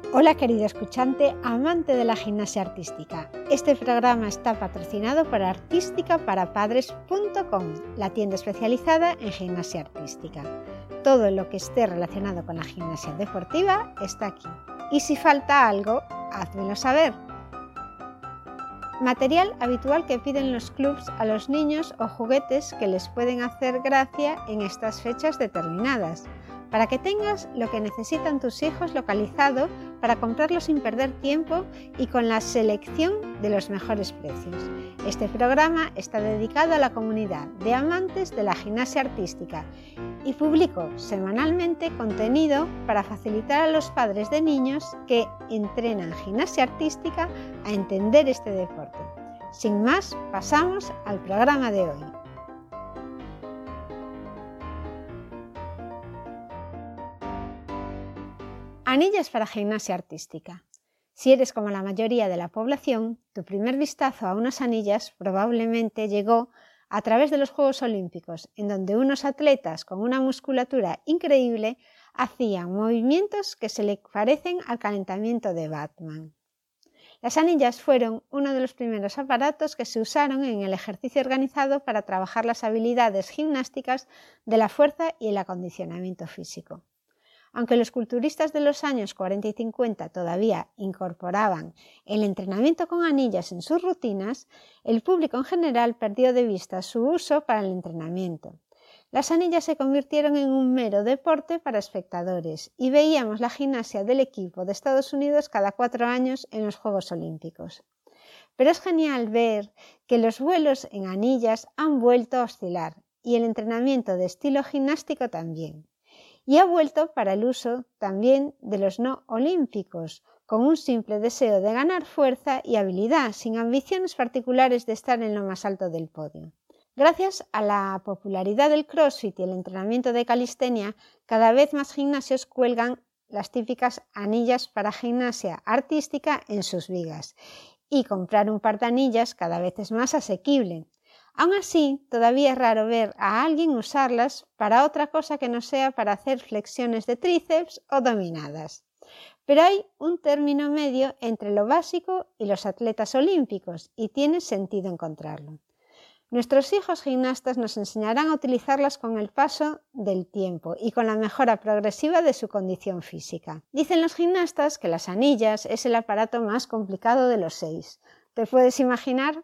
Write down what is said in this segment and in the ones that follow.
Hola querido escuchante, amante de la gimnasia artística. Este programa está patrocinado por artisticaparapadres.com, la tienda especializada en gimnasia artística. Todo lo que esté relacionado con la gimnasia deportiva está aquí. Y si falta algo, házmelo saber. Material habitual que piden los clubs a los niños o juguetes que les pueden hacer gracia en estas fechas determinadas, para que tengas lo que necesitan tus hijos localizado para comprarlo sin perder tiempo y con la selección de los mejores precios. Este programa está dedicado a la comunidad de amantes de la gimnasia artística y publico semanalmente contenido para facilitar a los padres de niños que entrenan gimnasia artística a entender este deporte. Sin más, pasamos al programa de hoy. Anillas para gimnasia artística. Si eres como la mayoría de la población, tu primer vistazo a unas anillas probablemente llegó a través de los Juegos Olímpicos, en donde unos atletas con una musculatura increíble hacían movimientos que se le parecen al calentamiento de Batman. Las anillas fueron uno de los primeros aparatos que se usaron en el ejercicio organizado para trabajar las habilidades gimnásticas de la fuerza y el acondicionamiento físico. Aunque los culturistas de los años 40 y 50 todavía incorporaban el entrenamiento con anillas en sus rutinas, el público en general perdió de vista su uso para el entrenamiento. Las anillas se convirtieron en un mero deporte para espectadores y veíamos la gimnasia del equipo de Estados Unidos cada 4 años en los Juegos Olímpicos. Pero es genial ver que los vuelos en anillas han vuelto a oscilar y el entrenamiento de estilo gimnástico también. Y ha vuelto para el uso también de los no olímpicos, con un simple deseo de ganar fuerza y habilidad, sin ambiciones particulares de estar en lo más alto del podio. Gracias a la popularidad del CrossFit y el entrenamiento de calistenia, cada vez más gimnasios cuelgan las típicas anillas para gimnasia artística en sus vigas, y comprar un par de anillas cada vez es más asequible. Aún así, todavía es raro ver a alguien usarlas para otra cosa que no sea para hacer flexiones de tríceps o dominadas. Pero hay un término medio entre lo básico y los atletas olímpicos y tiene sentido encontrarlo. Nuestros hijos gimnastas nos enseñarán a utilizarlas con el paso del tiempo y con la mejora progresiva de su condición física. Dicen los gimnastas que las anillas es el aparato más complicado de los 6. ¿Te puedes imaginar?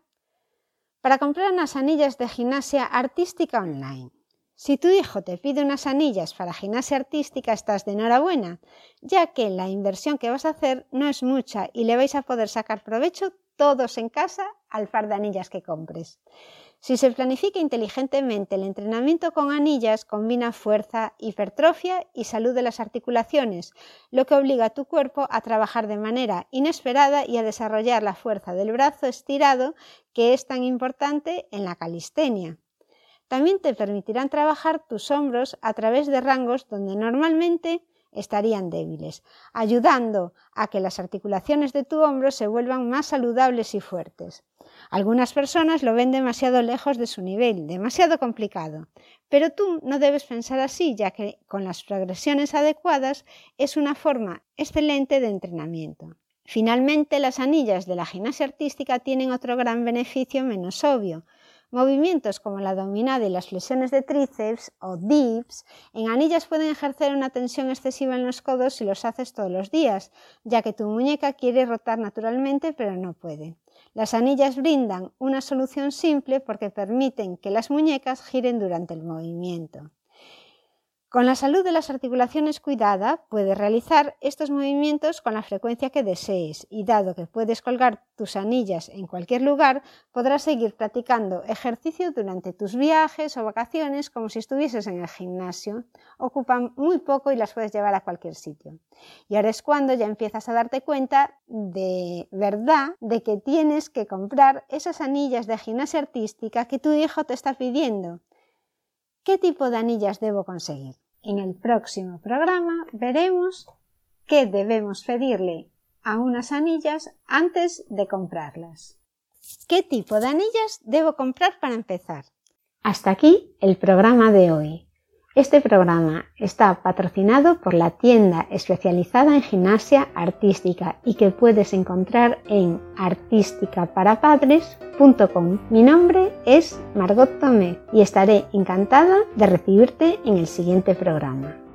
Para comprar unas anillas de gimnasia artística online. Si tu hijo te pide unas anillas para gimnasia artística, estás de enhorabuena, ya que la inversión que vas a hacer no es mucha y le vais a poder sacar provecho todos en casa al par de anillas que compres. Si se planifica inteligentemente, el entrenamiento con anillas combina fuerza, hipertrofia y salud de las articulaciones, lo que obliga a tu cuerpo a trabajar de manera inesperada y a desarrollar la fuerza del brazo estirado que es tan importante en la calistenia. También te permitirán trabajar tus hombros a través de rangos donde normalmente estarían débiles, ayudando a que las articulaciones de tu hombro se vuelvan más saludables y fuertes. Algunas personas lo ven demasiado lejos de su nivel, demasiado complicado, pero tú no debes pensar así, ya que con las progresiones adecuadas es una forma excelente de entrenamiento. Finalmente, las anillas de la gimnasia artística tienen otro gran beneficio menos obvio. Movimientos como la dominada y las flexiones de tríceps o dips en anillas pueden ejercer una tensión excesiva en los codos si los haces todos los días, ya que tu muñeca quiere rotar naturalmente pero no puede. Las anillas brindan una solución simple porque permiten que las muñecas giren durante el movimiento. Con la salud de las articulaciones cuidada, puedes realizar estos movimientos con la frecuencia que desees y dado que puedes colgar tus anillas en cualquier lugar, podrás seguir practicando ejercicio durante tus viajes o vacaciones como si estuvieses en el gimnasio. Ocupan muy poco y las puedes llevar a cualquier sitio. Y ahora es cuando ya empiezas a darte cuenta de verdad de que tienes que comprar esas anillas de gimnasia artística que tu hijo te está pidiendo. ¿Qué tipo de anillas debo conseguir? En el próximo programa veremos qué debemos pedirle a unas anillas antes de comprarlas. ¿Qué tipo de anillas debo comprar para empezar? Hasta aquí el programa de hoy. Este programa está patrocinado por la tienda especializada en gimnasia artística y que puedes encontrar en artísticaparapadres.com. Mi nombre es Margot Tomé y estaré encantada de recibirte en el siguiente programa.